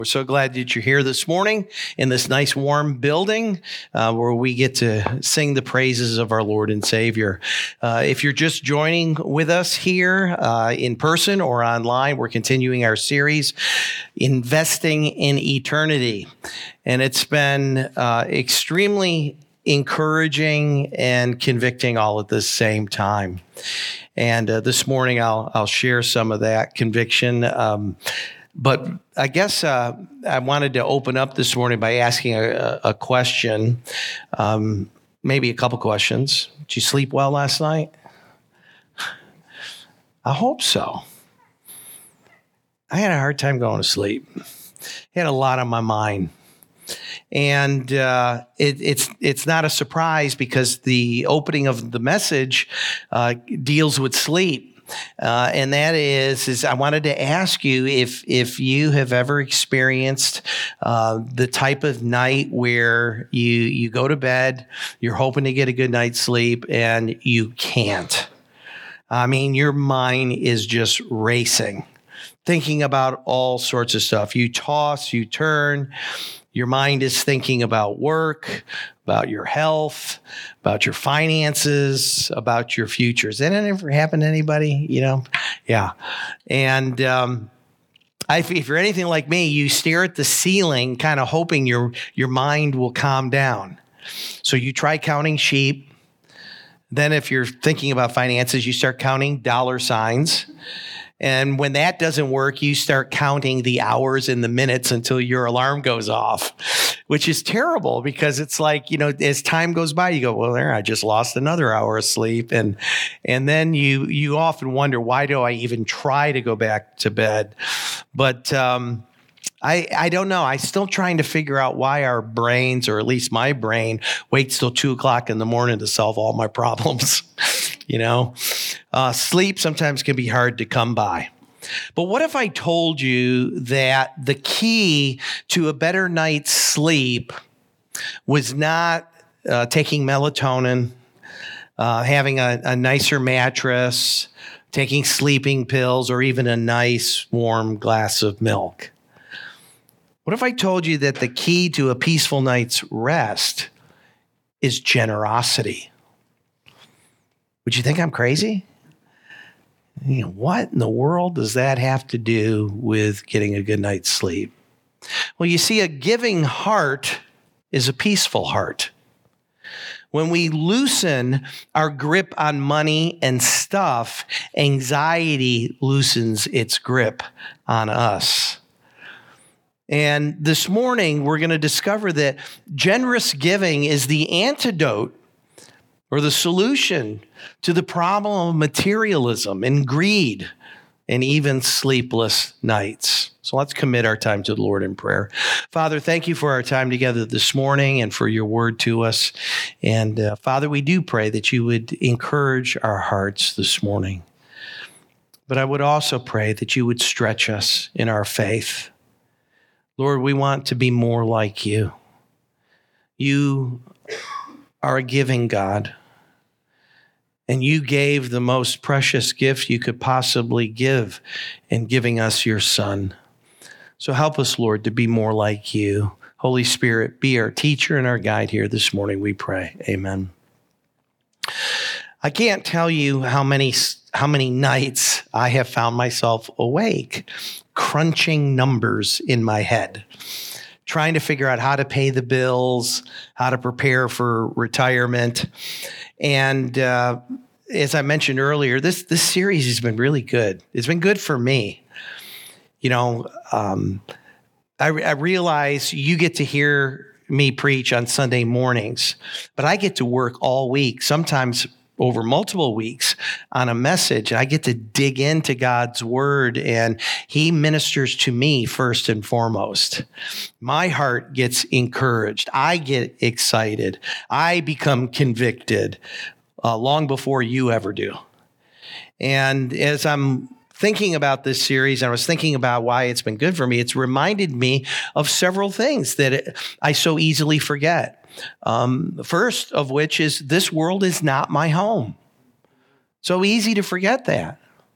We're so glad that you're here this morning in this nice warm building where we get to sing the praises of our Lord and Savior. If you're just joining with us here in person or online, we're continuing our series, Investing in Eternity. And it's been extremely encouraging and convicting all at the same time. And this morning I'll share some of that conviction. But I guess I wanted to open up this morning by asking a question, maybe a couple questions. Did you sleep well last night? I hope so. I had a hard time going to sleep. I had a lot on my mind. And it's not a surprise because the opening of the message deals with sleep. And that is I wanted to ask you if you have ever experienced the type of night where you go to bed, you're hoping to get a good night's sleep, and you can't. I mean, your mind is just racing, thinking about all sorts of stuff. You toss, you turn. Your mind is thinking about work, about your health, about your finances, about your future. Has that ever happened to anybody? Yeah. And if you're anything like me, you stare at the ceiling, kind of hoping your mind will calm down. So you try counting sheep. Then if you're thinking about finances, you start counting dollar signs. And when that doesn't work, you start counting the hours and the minutes until your alarm goes off, which is terrible because it's like, as time goes by, you go, well, I just lost another hour of sleep. And then you often wonder, why do I even try to go back to bed? But I don't know. I'm still trying to figure out why our brains, or at least my brain, waits till 2:00 in the morning to solve all my problems. Sleep sometimes can be hard to come by. But what if I told you that the key to a better night's sleep was not taking melatonin, having a nicer mattress, taking sleeping pills, or even a nice warm glass of milk? What if I told you that the key to a peaceful night's rest is generosity? Would you think I'm crazy? What in the world does that have to do with getting a good night's sleep? Well, you see, a giving heart is a peaceful heart. When we loosen our grip on money and stuff, anxiety loosens its grip on us. And this morning, we're going to discover that generous giving is the antidote or the solution to the problem of materialism and greed and even sleepless nights. So let's commit our time to the Lord in prayer. Father, thank you for our time together this morning and for your word to us. And Father, we do pray that you would encourage our hearts this morning. But I would also pray that you would stretch us in our faith. Lord, we want to be more like you. You are a giving God. And you gave the most precious gift you could possibly give in giving us your Son. So help us, Lord, to be more like you. Holy Spirit, be our teacher and our guide here this morning, we pray. Amen. I can't tell you how many nights I have found myself awake, crunching numbers in my head, trying to figure out how to pay the bills, how to prepare for retirement. And as I mentioned earlier, this series has been really good. It's been good for me. I realize you get to hear me preach on Sunday mornings, but I get to work all week, sometimes over multiple weeks on a message. I get to dig into God's word, and he ministers to me first and foremost. My heart gets encouraged. I get excited. I become convicted long before you ever do. And as I'm thinking about this series, and I was thinking about why it's been good for me, it's reminded me of several things that I so easily forget. The first of which is this world is not my home. So easy to forget that.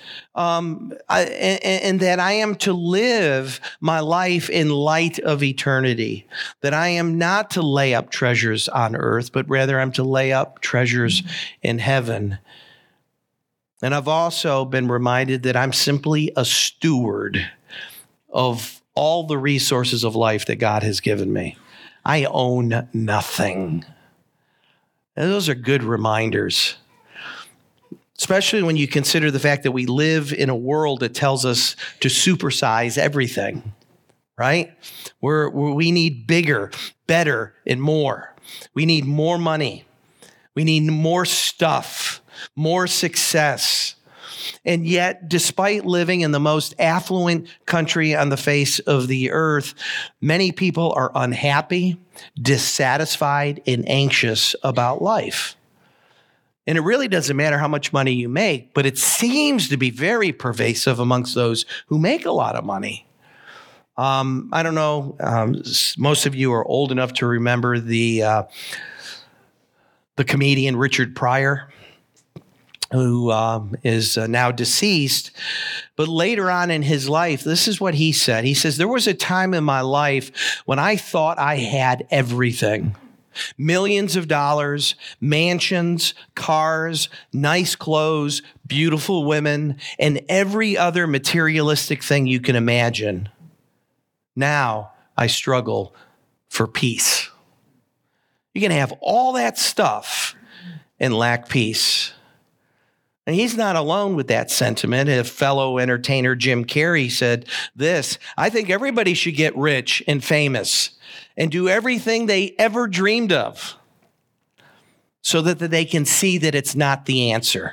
and that I am to live my life in light of eternity, that I am not to lay up treasures on earth, but rather I'm to lay up treasures in heaven. And I've also been reminded that I'm simply a steward of all the resources of life that God has given me. I own nothing. And those are good reminders, especially when you consider the fact that we live in a world that tells us to supersize everything, right? We need bigger, better, and more. We need more money. We need more stuff, more success. And yet, despite living in the most affluent country on the face of the earth, many people are unhappy, dissatisfied, and anxious about life. And it really doesn't matter how much money you make, but it seems to be very pervasive amongst those who make a lot of money. I don't know, most of you are old enough to remember the comedian Richard Pryor, who is now deceased. But later on in his life, this is what he said. He says, there was a time in my life when I thought I had everything. Millions of dollars, mansions, cars, nice clothes, beautiful women, and every other materialistic thing you can imagine. Now I struggle for peace. You can have all that stuff and lack peace. And he's not alone with that sentiment. A fellow entertainer, Jim Carrey, said this: I think everybody should get rich and famous and do everything they ever dreamed of so that they can see that it's not the answer.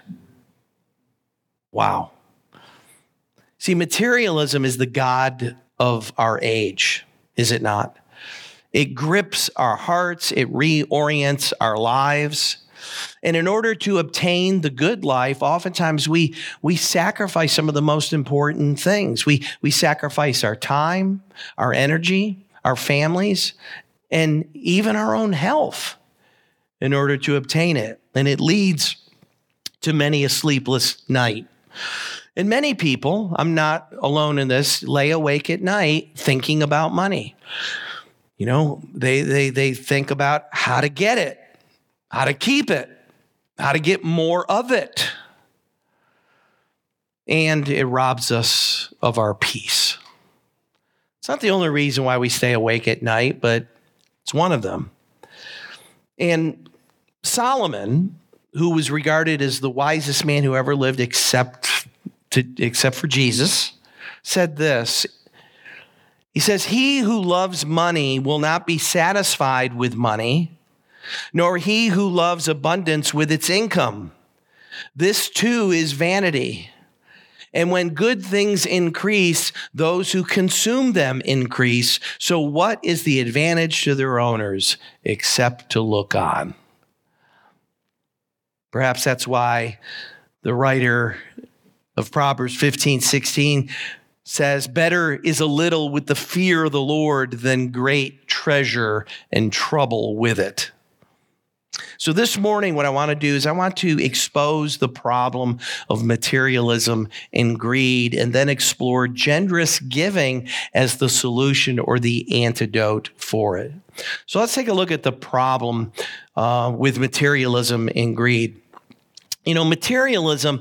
Wow. See, materialism is the god of our age, is it not? It grips our hearts. It reorients our lives. And in order to obtain the good life, oftentimes we sacrifice some of the most important things. We sacrifice our time, our energy, our families, and even our own health in order to obtain it. And it leads to many a sleepless night. And many people, I'm not alone in this, lay awake at night thinking about money. You know, they think about how to get it, how to keep it, how to get more of it. And it robs us of our peace. It's not the only reason why we stay awake at night, but it's one of them. And Solomon, who was regarded as the wisest man who ever lived except for Jesus, said this. He says, he who loves money will not be satisfied with money, nor he who loves abundance with its income. This too is vanity. And when good things increase, those who consume them increase. So what is the advantage to their owners except to look on? Perhaps that's why the writer of Proverbs 15:16 says, better is a little with the fear of the Lord than great treasure and trouble with it. So this morning, what I want to do is I want to expose the problem of materialism and greed, and then explore generous giving as the solution or the antidote for it. So let's take a look at the problem with materialism and greed. You know, materialism,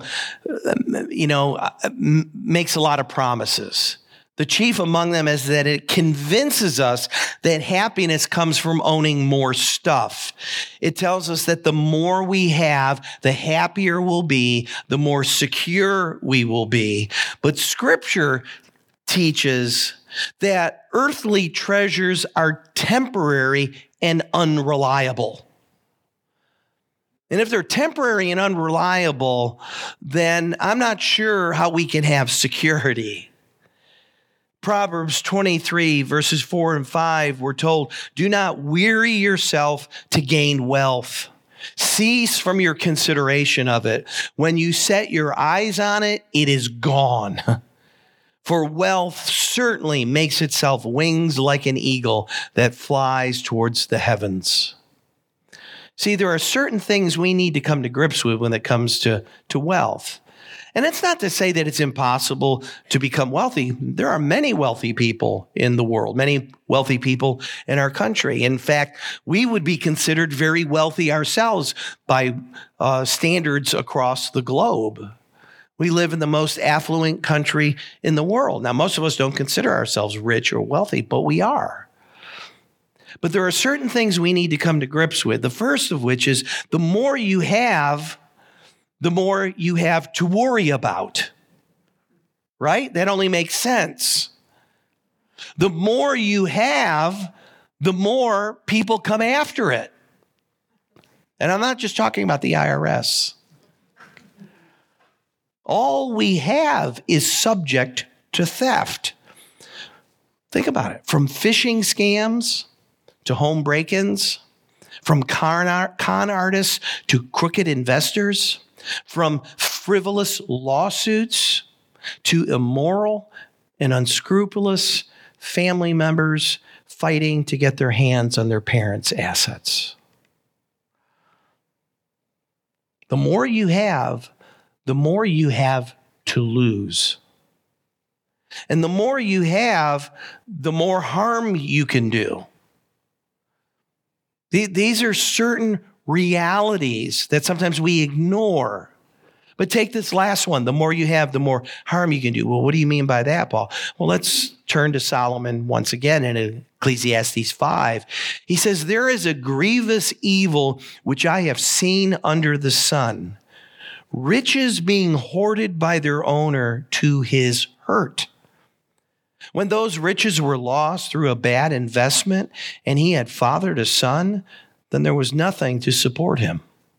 makes a lot of promises. The chief among them is that it convinces us that happiness comes from owning more stuff. It tells us that the more we have, the happier we'll be, the more secure we will be. But Scripture teaches that earthly treasures are temporary and unreliable. And if they're temporary and unreliable, then I'm not sure how we can have security. Proverbs 23, verses 4 and 5, we're told, do not weary yourself to gain wealth. Cease from your consideration of it. When you set your eyes on it, it is gone. For wealth certainly makes itself wings like an eagle that flies towards the heavens. See, there are certain things we need to come to grips with when it comes to wealth. And it's not to say that it's impossible to become wealthy. There are many wealthy people in the world, many wealthy people in our country. In fact, we would be considered very wealthy ourselves by standards across the globe. We live in the most affluent country in the world. Now, most of us don't consider ourselves rich or wealthy, but we are. But there are certain things we need to come to grips with. The first of which is the more you have, the more you have to worry about, right? That only makes sense. The more you have, the more people come after it. And I'm not just talking about the IRS. All we have is subject to theft. Think about it. From phishing scams to home break-ins, from con artists to crooked investors, from frivolous lawsuits to immoral and unscrupulous family members fighting to get their hands on their parents' assets. The more you have, the more you have to lose. And the more you have, the more harm you can do. These are certain realities that sometimes we ignore. But take this last one. The more you have, the more harm you can do. Well, what do you mean by that, Paul? Well, let's turn to Solomon once again in Ecclesiastes 5. He says, there is a grievous evil which I have seen under the sun. Riches being hoarded by their owner to his hurt. When those riches were lost through a bad investment and he had fathered a son, then there was nothing to support him.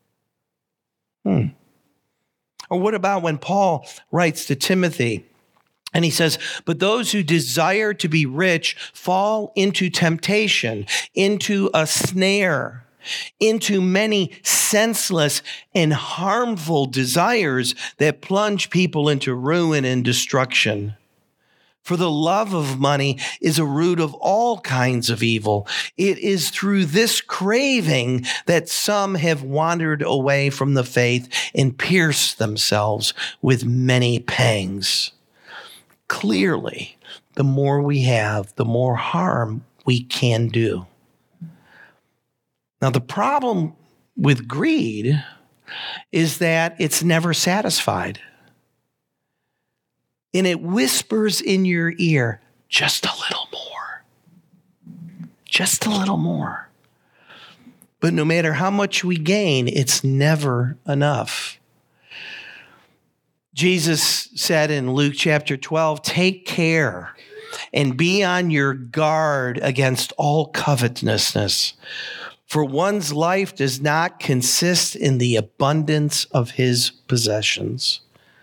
Or what about when Paul writes to Timothy and he says, but those who desire to be rich fall into temptation, into a snare, into many senseless and harmful desires that plunge people into ruin and destruction. For the love of money is a root of all kinds of evil. It is through this craving that some have wandered away from the faith and pierced themselves with many pangs. Clearly, the more we have, the more harm we can do. Now, the problem with greed is that it's never satisfied. And it whispers in your ear, just a little more. Just a little more. But no matter how much we gain, it's never enough. Jesus said in Luke chapter 12, take care and be on your guard against all covetousness. For one's life does not consist in the abundance of his possessions.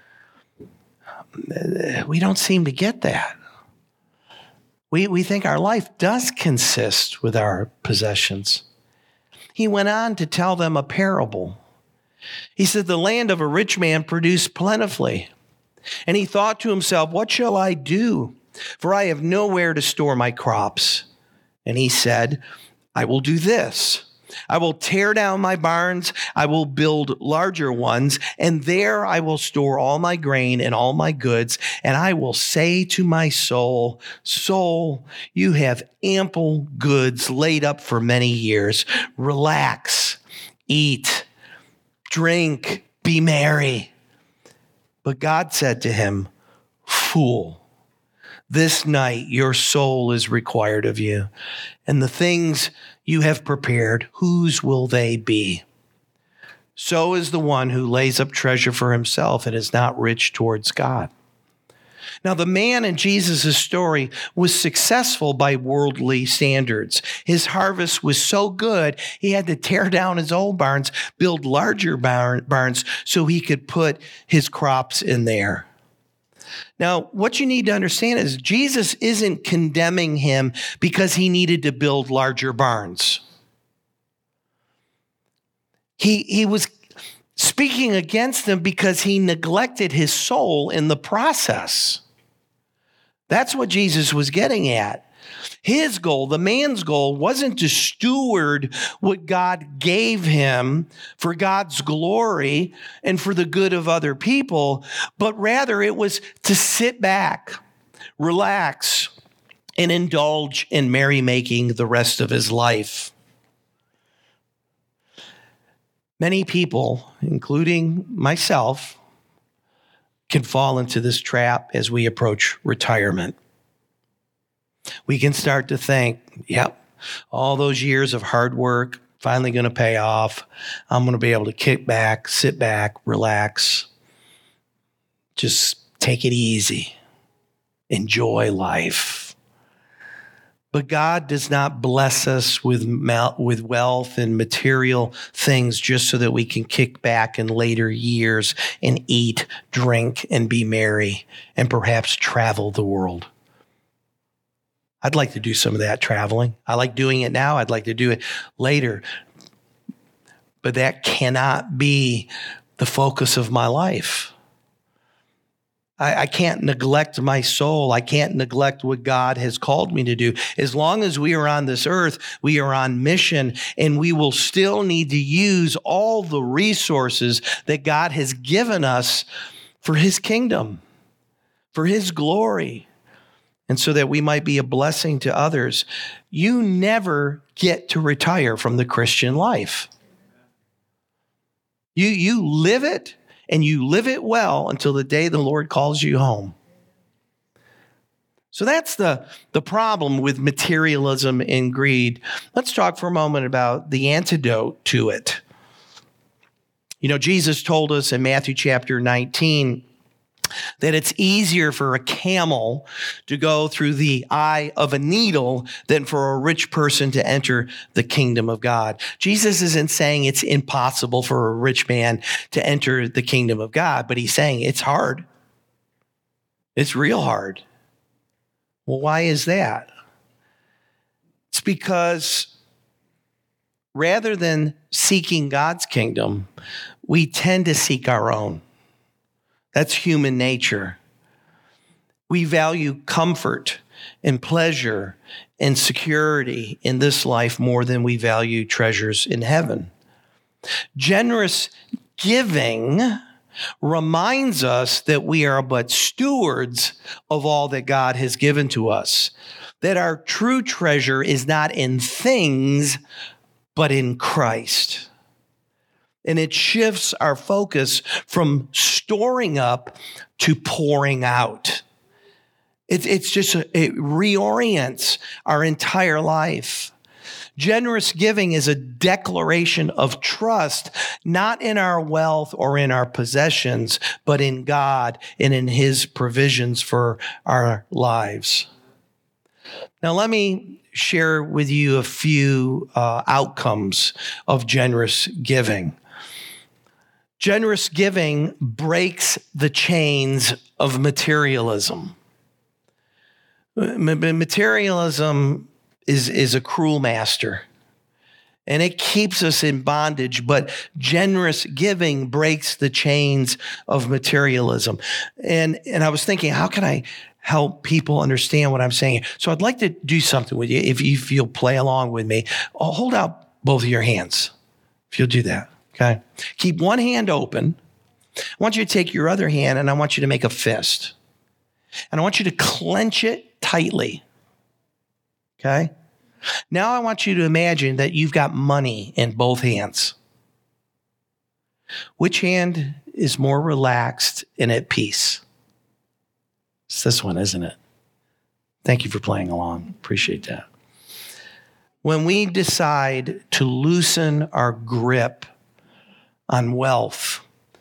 We don't seem to get that. We think our life does consist with our possessions. He went on to tell them a parable. He said, the land of a rich man produced plentifully. And he thought to himself, what shall I do? For I have nowhere to store my crops. And he said, I will do this. I will tear down my barns, I will build larger ones, and there I will store all my grain and all my goods, and I will say to my soul, soul, you have ample goods laid up for many years. Relax, eat, drink, be merry. But God said to him, fool, this night your soul is required of you, and the things you have prepared, whose will they be? So is the one who lays up treasure for himself and is not rich towards God. Now, the man in Jesus' story was successful by worldly standards. His harvest was so good, he had to tear down his old barns, build larger barns so he could put his crops in there. Now, what you need to understand is Jesus isn't condemning him because he needed to build larger barns. He was speaking against him because he neglected his soul in the process. That's what Jesus was getting at. His goal, the man's goal, wasn't to steward what God gave him for God's glory and for the good of other people, but rather it was to sit back, relax, and indulge in merrymaking the rest of his life. Many people, including myself, can fall into this trap as we approach retirement. We can start to think, yep, all those years of hard work finally going to pay off. I'm going to be able to kick back, sit back, relax, just take it easy, enjoy life. But God does not bless us with wealth and material things just so that we can kick back in later years and eat, drink, and be merry, and perhaps travel the world. I'd like to do some of that traveling. I like doing it now. I'd like to do it later. But that cannot be the focus of my life. I can't neglect my soul. I can't neglect what God has called me to do. As long as we are on this earth, we are on mission, and we will still need to use all the resources that God has given us for his kingdom, for his glory, and so that we might be a blessing to others. You never get to retire from the Christian life. You live it, and you live it well until the day the Lord calls you home. So that's the problem with materialism and greed. Let's talk for a moment about the antidote to it. You know, Jesus told us in Matthew chapter 19 that it's easier for a camel to go through the eye of a needle than for a rich person to enter the kingdom of God. Jesus isn't saying it's impossible for a rich man to enter the kingdom of God, but he's saying it's hard. It's real hard. Well, why is that? It's because rather than seeking God's kingdom, we tend to seek our own. That's human nature. We value comfort and pleasure and security in this life more than we value treasures in heaven. Generous giving reminds us that we are but stewards of all that God has given to us, that our true treasure is not in things, but in Christ. And it shifts our focus from storing up to pouring out. It reorients our entire life. Generous giving is a declaration of trust, not in our wealth or in our possessions, but in God and in his provisions for our lives. Now, let me share with you a few outcomes of generous giving. Generous giving breaks the chains of materialism. Materialism is a cruel master, and it keeps us in bondage, but generous giving breaks the chains of materialism. And I was thinking, how can I help people understand what I'm saying? So I'd like to do something with you. If you'll play along with me, I'll hold out both of your hands, if you'll do that. Okay. Keep one hand open. I want you to take your other hand and I want you to make a fist. And I want you to clench it tightly. Okay. Now I want you to imagine that you've got money in both hands. Which hand is more relaxed and at peace? It's this one, isn't it? Thank you for playing along. Appreciate that. When we decide to loosen our grip on wealth,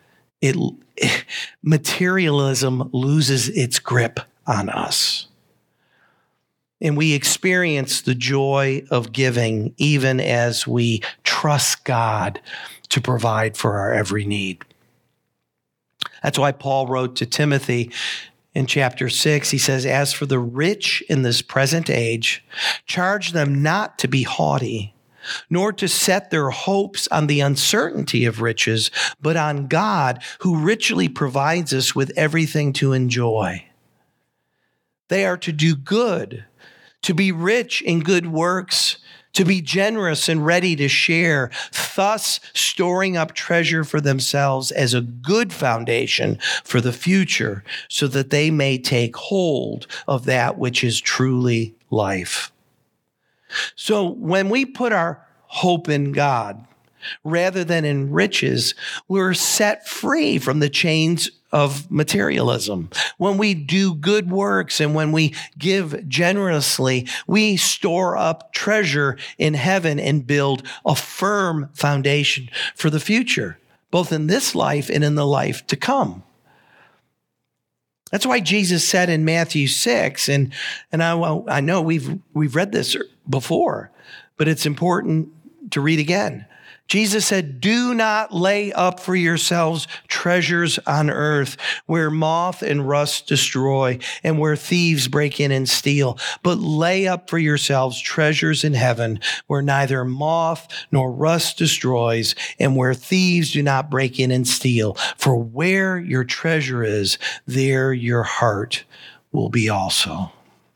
materialism loses its grip on us. And we experience the joy of giving even as we trust God to provide for our every need. That's why Paul wrote to Timothy in chapter 6, he says, "As for the rich in this present age, charge them not to be haughty, nor to set their hopes on the uncertainty of riches, but on God, who richly provides us with everything to enjoy. They are to do good, to be rich in good works, to be generous and ready to share, thus storing up treasure for themselves as a good foundation for the future, so that they may take hold of that which is truly life. So when we put our hope in God rather than in riches, we're set free from the chains of materialism. When we do good works and when we give generously, we store up treasure in heaven and build a firm foundation for the future, both in this life and in the life to come. That's why Jesus said in Matthew 6, and I know we've read this before, but it's important to read again. Jesus said, "Do not lay up for yourselves treasures on earth where moth and rust destroy and where thieves break in and steal, but lay up for yourselves treasures in heaven where neither moth nor rust destroys and where thieves do not break in and steal. For where your treasure is, there your heart will be also."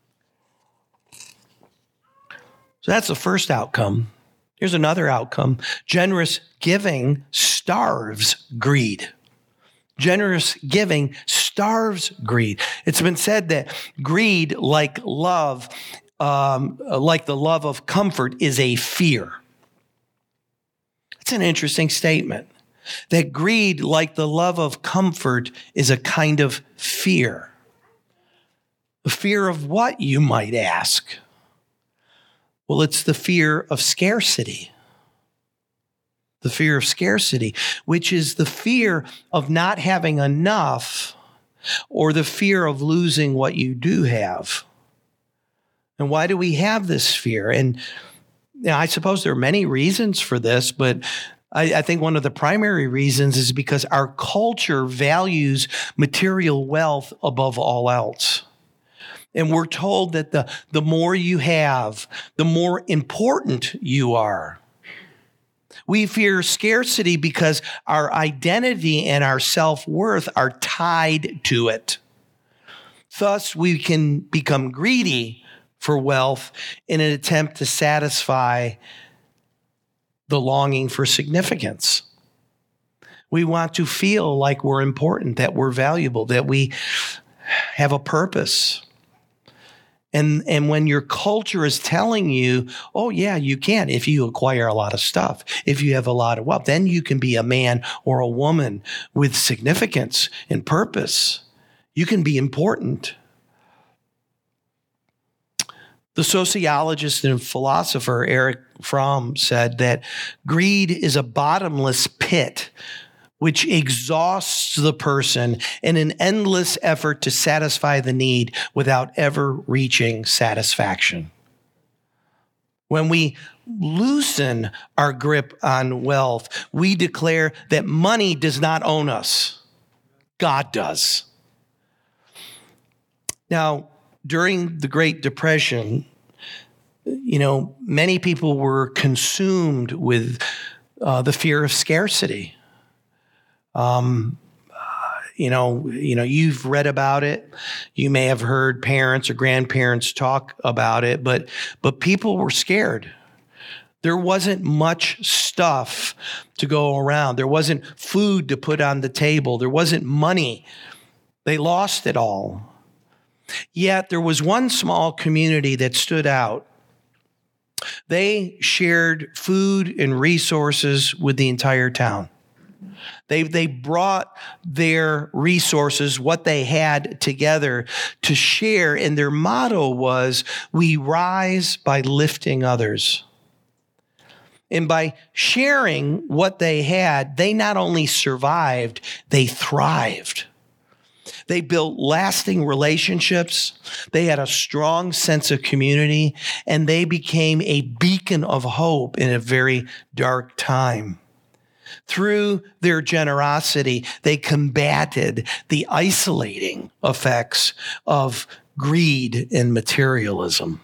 So that's the first outcome. Here's another outcome. Generous giving starves greed. Generous giving starves greed. It's been said that greed, like love, like the love of comfort, is a fear. It's an interesting statement. That greed, like the love of comfort, is a kind of fear. A fear of what, you might ask? Well, it's the fear of scarcity. The fear of scarcity, which is the fear of not having enough or the fear of losing what you do have. And why do we have this fear? And I suppose there are many reasons for this, but I think one of the primary reasons is because our culture values material wealth above all else. And we're told that the more you have, the more important you are. We fear scarcity because our identity and our self-worth are tied to it. Thus, we can become greedy for wealth in an attempt to satisfy the longing for significance. We want to feel like we're important, that we're valuable, that we have a purpose. And when your culture is telling you, oh yeah, you can, if you acquire a lot of stuff, if you have a lot of wealth, then you can be a man or a woman with significance and purpose. You can be important. The sociologist and philosopher Erich Fromm said that greed is a bottomless pit which exhausts the person in an endless effort to satisfy the need without ever reaching satisfaction. When we loosen our grip on wealth, we declare that money does not own us. God does. Now, during the Great Depression, many people were consumed with the fear of scarcity. You've read about it. You may have heard parents or grandparents talk about it, but people were scared. There wasn't much stuff to go around. There wasn't food to put on the table. There wasn't money. They lost it all. Yet there was one small community that stood out. They shared food and resources with the entire town. They brought their resources, what they had together, to share, and their motto was, "We rise by lifting others." And by sharing what they had, they not only survived, they thrived. They built lasting relationships. They had a strong sense of community, and they became a beacon of hope in a very dark time. Through their generosity, they combated the isolating effects of greed and materialism.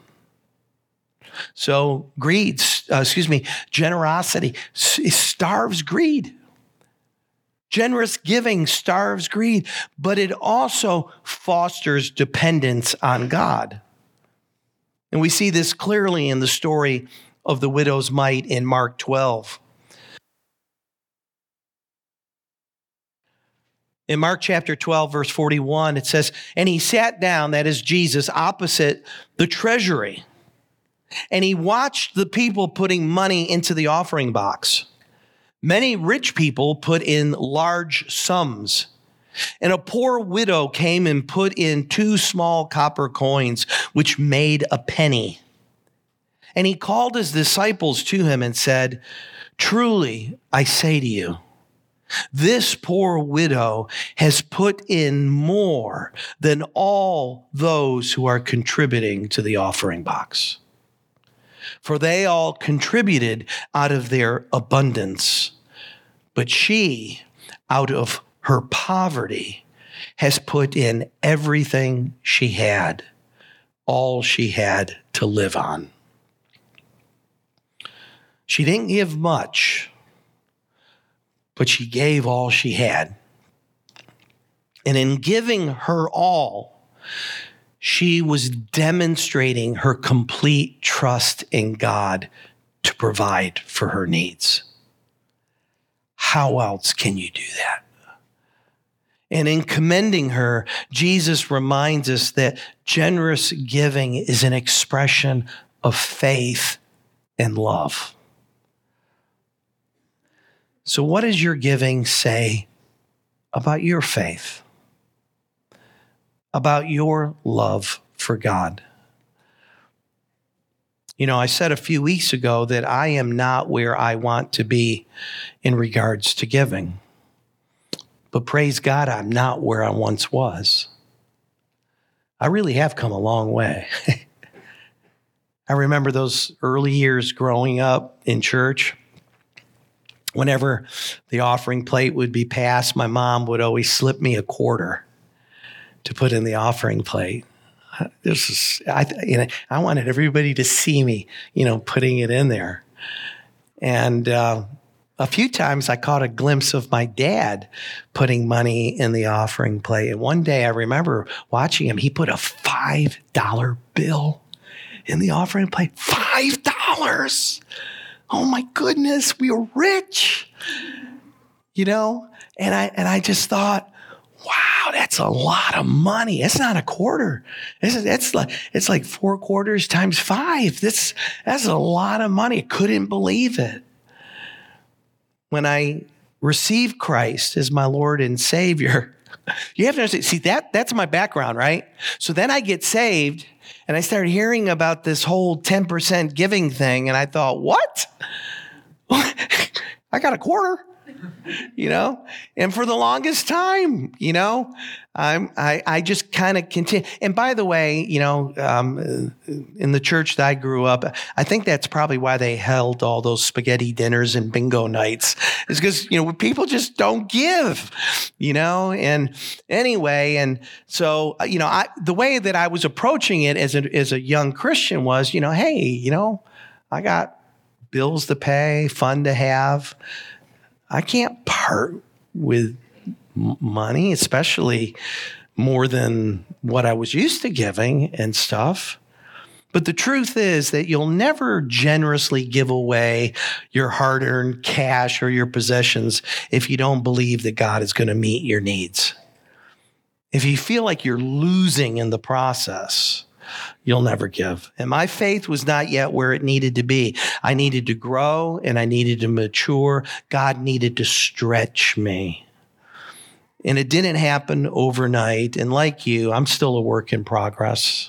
So generosity starves greed. Generous giving starves greed, but it also fosters dependence on God. And we see this clearly in the story of the widow's mite in Mark 12. In Mark chapter 12, verse 41, it says, "And he sat down," that is Jesus, "opposite the treasury. And he watched the people putting money into the offering box. Many rich people put in large sums. And a poor widow came and put in 2 small copper coins, which made a penny. And he called his disciples to him and said, 'Truly, I say to you, this poor widow has put in more than all those who are contributing to the offering box. For they all contributed out of their abundance, but she, out of her poverty, has put in everything she had, all she had to live on.'" She didn't give much, but she gave all she had. And in giving her all, she was demonstrating her complete trust in God to provide for her needs. How else can you do that? And in commending her, Jesus reminds us that generous giving is an expression of faith and love. So what does your giving say about your faith, about your love for God? You know, I said a few weeks ago that I am not where I want to be in regards to giving. But praise God, I'm not where I once was. I really have come a long way. I remember those early years growing up in church. Whenever the offering plate would be passed, my mom would always slip me a quarter to put in the offering plate. I wanted everybody to see me, putting it in there. And a few times I caught a glimpse of my dad putting money in the offering plate. And one day I remember watching him. He put a $5 bill in the offering plate. $5! Oh my goodness, we were rich, and I just thought, wow, that's a lot of money. It's not a quarter. It's like 4 quarters times 5. That's a lot of money. I couldn't believe it. When I received Christ as my Lord and Savior, you have to understand, see, that's my background, right? So then I get saved, and I started hearing about this whole 10% giving thing, and I thought, what? I got a quarter, And for the longest time, I just kind of continue. And by the way, in the church that I grew up, I think that's probably why they held all those spaghetti dinners and bingo nights. It's because, people just don't give, and anyway. And so, the way that I was approaching it as a young Christian was, hey, I got bills to pay, fun to have. I can't part with money, especially more than what I was used to giving and stuff. But the truth is that you'll never generously give away your hard-earned cash or your possessions if you don't believe that God is going to meet your needs. If you feel like you're losing in the process, you'll never give. And my faith was not yet where it needed to be. I needed to grow and I needed to mature. God needed to stretch me. And it didn't happen overnight. And like you, I'm still a work in progress.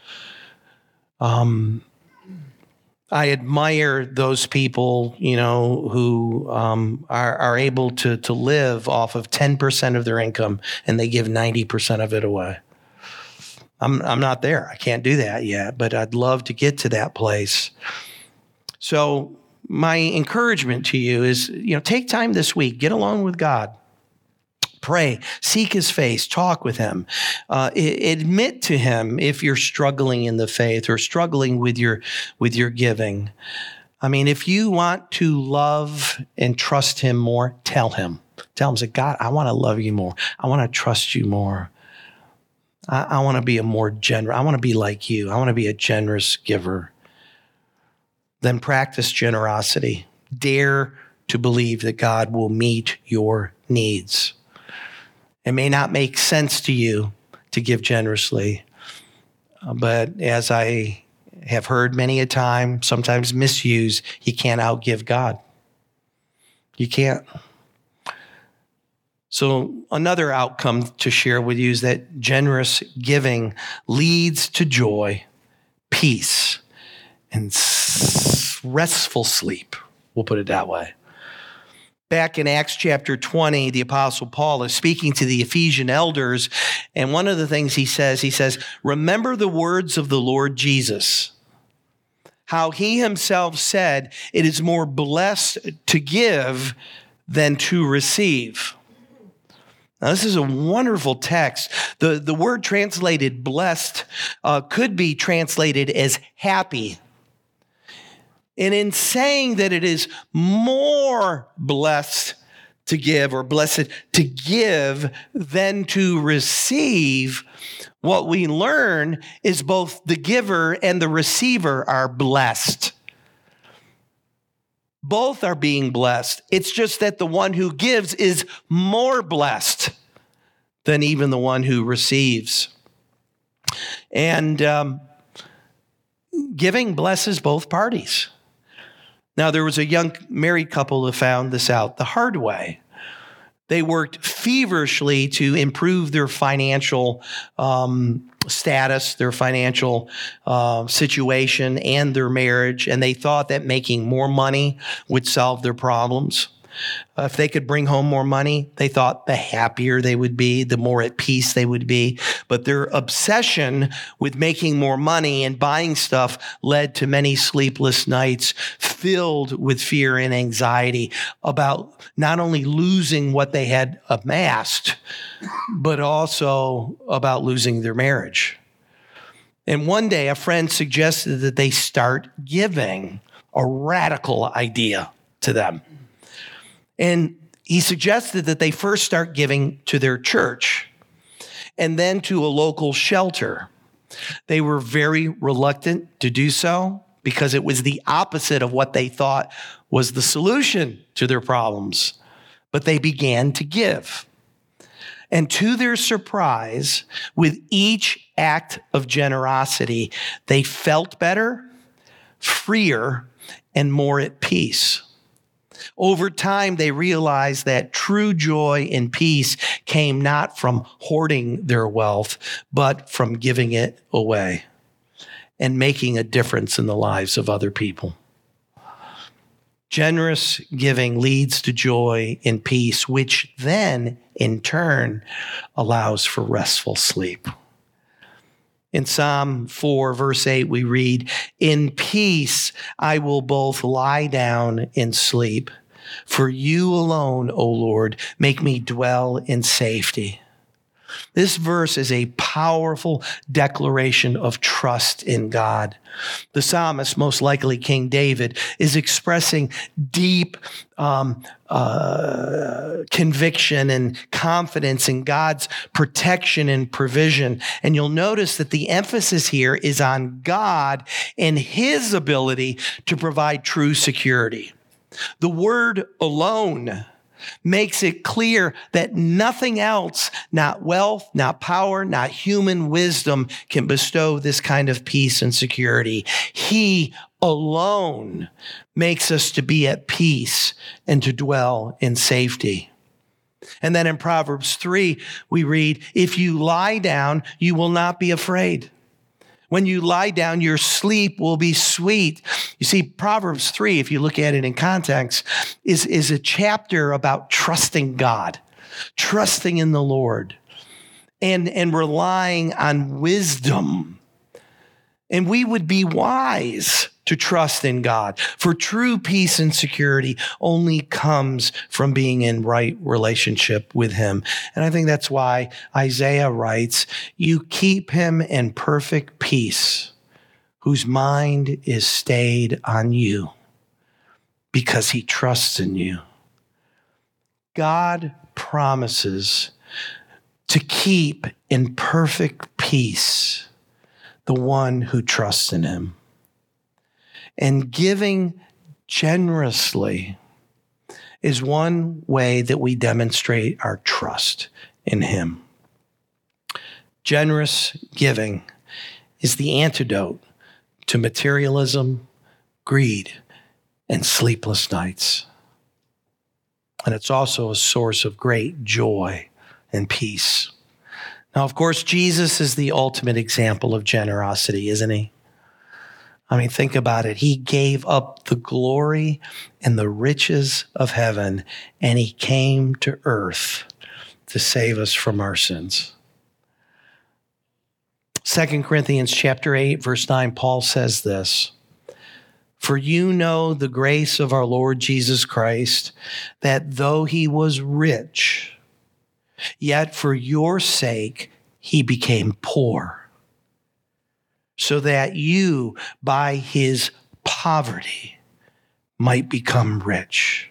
I admire those people, who are able to live off of 10% of their income and they give 90% of it away. I'm not there. I can't do that yet, but I'd love to get to that place. So my encouragement to you is, take time this week, get alone with God. Pray, seek his face, talk with him. Admit to him if you're struggling in the faith or struggling with your giving. I mean, if you want to love and trust him more, tell him. Tell him, say, God, I want to love you more. I want to trust you more. I want to be a more generous. I want to be like you. I want to be a generous giver. Then practice generosity. Dare to believe that God will meet your needs. It may not make sense to you to give generously, but as I have heard many a time, sometimes misused, you can't outgive God. You can't. So another outcome to share with you is that generous giving leads to joy, peace, and restful sleep. We'll put it that way. Back in Acts chapter 20, the Apostle Paul is speaking to the Ephesian elders, and one of the things he says, remember the words of the Lord Jesus, how he himself said, it is more blessed to give than to receive. Now, this is a wonderful text. The word translated blessed could be translated as happy. And in saying that it is more blessed to give or blessed to give than to receive, what we learn is both the giver and the receiver are blessed. Both are being blessed. It's just that the one who gives is more blessed than even the one who receives. And giving blesses both parties. Now, there was a young married couple who found this out the hard way. They worked feverishly to improve their financial status, their financial situation, and their marriage, and they thought that making more money would solve their problems. If they could bring home more money, they thought the happier they would be, the more at peace they would be. But their obsession with making more money and buying stuff led to many sleepless nights filled with fear and anxiety about not only losing what they had amassed, but also about losing their marriage. And one day, a friend suggested that they start giving, a radical idea to them. And he suggested that they first start giving to their church and then to a local shelter. They were very reluctant to do so because it was the opposite of what they thought was the solution to their problems. But they began to give. And to their surprise, with each act of generosity, they felt better, freer, and more at peace. Over time, they realized that true joy and peace came not from hoarding their wealth, but from giving it away and making a difference in the lives of other people. Generous giving leads to joy and peace, which then, in turn, allows for restful sleep. In Psalm 4, verse 8, we read, "In peace I will both lie down and sleep. For you alone, O Lord, make me dwell in safety." This verse is a powerful declaration of trust in God. The psalmist, most likely King David, is expressing deep conviction and confidence in God's protection and provision. And you'll notice that the emphasis here is on God and his ability to provide true security. The word alone makes it clear that nothing else, not wealth, not power, not human wisdom, can bestow this kind of peace and security. He alone makes us to be at peace and to dwell in safety. And then in Proverbs 3, we read, "If you lie down, you will not be afraid. When you lie down, your sleep will be sweet." You see, Proverbs 3, if you look at it in context, is a chapter about trusting God, trusting in the Lord, and relying on wisdom. And we would be wise to trust in God, for true peace and security only comes from being in right relationship with him. And I think that's why Isaiah writes, "You keep him in perfect peace, whose mind is stayed on you, because he trusts in you." God promises to keep in perfect peace the one who trusts in him. And giving generously is one way that we demonstrate our trust in him. Generous giving is the antidote to materialism, greed, and sleepless nights. And it's also a source of great joy and peace. Now, of course, Jesus is the ultimate example of generosity, isn't he? I mean, think about it. He gave up the glory and the riches of heaven, and he came to earth to save us from our sins. 2 Corinthians chapter 8, verse 9, Paul says this, "For you know the grace of our Lord Jesus Christ, that though he was rich, yet for your sake he became poor, so that you by his poverty might become rich."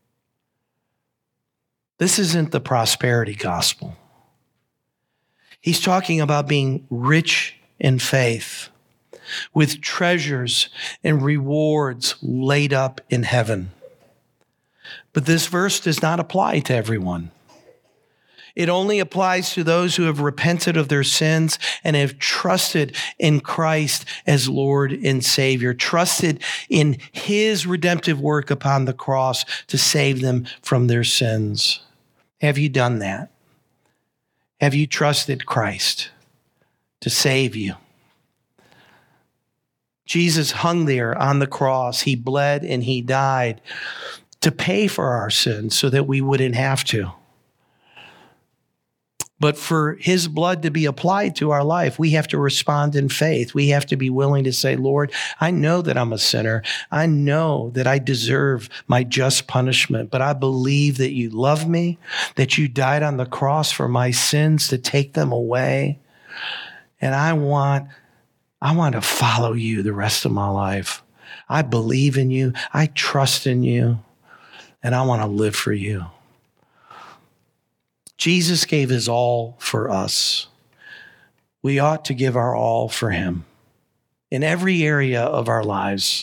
This isn't the prosperity gospel. He's talking about being rich in faith, with treasures and rewards laid up in heaven. But this verse does not apply to everyone. It only applies to those who have repented of their sins and have trusted in Christ as Lord and Savior, trusted in his redemptive work upon the cross to save them from their sins. Have you done that? Have you trusted Christ to save you? Jesus hung there on the cross. He bled and he died to pay for our sins so that we wouldn't have to. But for his blood to be applied to our life, we have to respond in faith. We have to be willing to say, Lord, I know that I'm a sinner. I know that I deserve my just punishment, but I believe that you love me, that you died on the cross for my sins to take them away. And I want to follow you the rest of my life. I believe in you. I trust in you. And I want to live for you. Jesus gave his all for us. We ought to give our all for him in every area of our lives.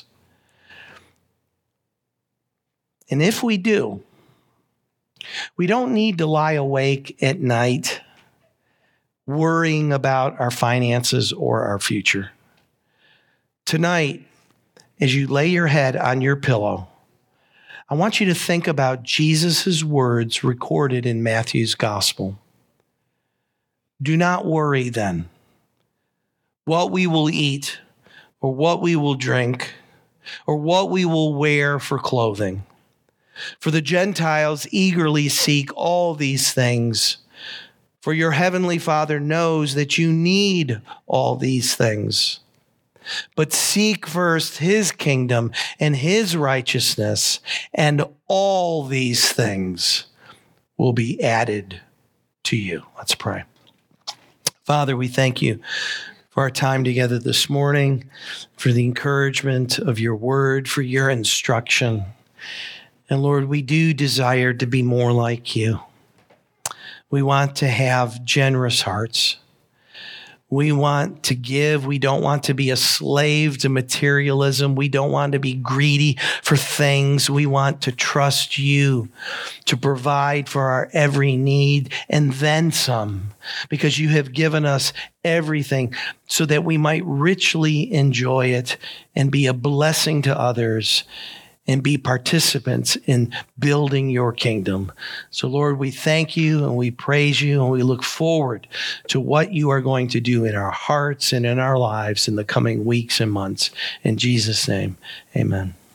And if we do, we don't need to lie awake at night worrying about our finances or our future. Tonight, as you lay your head on your pillow, I want you to think about Jesus' words recorded in Matthew's gospel. Do not worry then what we will eat or what we will drink or what we will wear for clothing. For the Gentiles eagerly seek all these things. For your heavenly Father knows that you need all these things. But seek first his kingdom and his righteousness, and all these things will be added to you. Let's pray. Father, we thank you for our time together this morning, for the encouragement of your word, for your instruction. And Lord, we do desire to be more like you. We want to have generous hearts. We want to give. We don't want to be a slave to materialism. We don't want to be greedy for things. We want to trust you to provide for our every need and then some, because you have given us everything so that we might richly enjoy it and be a blessing to others and be participants in building your kingdom. So, Lord, we thank you and we praise you and we look forward to what you are going to do in our hearts and in our lives in the coming weeks and months. In Jesus' name, amen.